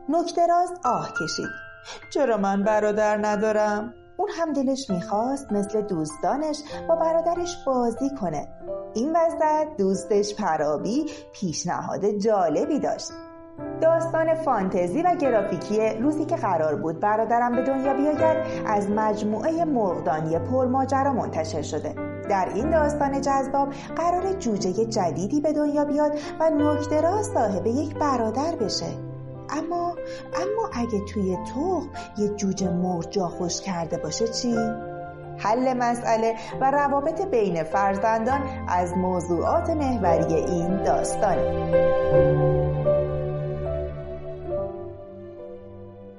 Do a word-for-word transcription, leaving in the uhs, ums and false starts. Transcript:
نوک‌دراز آه کشید. چرا من برادر ندارم؟ اون هم دلش میخواست مثل دوستانش با برادرش بازی کنه. این وسط دوستش پرابی پیشنهاد جالبی داشت. داستان فانتزی و گرافیکی روزی که قرار بود برادرم به دنیا بیاید از مجموعه مرغدانی پرماجرا منتشر شده. در این داستان جذاب قرار جوجه جدیدی به دنیا بیاد و نوک‌دراز صاحب یک برادر بشه. اما اما اگه توی تخم یه جوجه مرغ جا خوش کرده باشه چی؟ حل مسئله و روابط بین فرزندان از موضوعات محوری این داستان.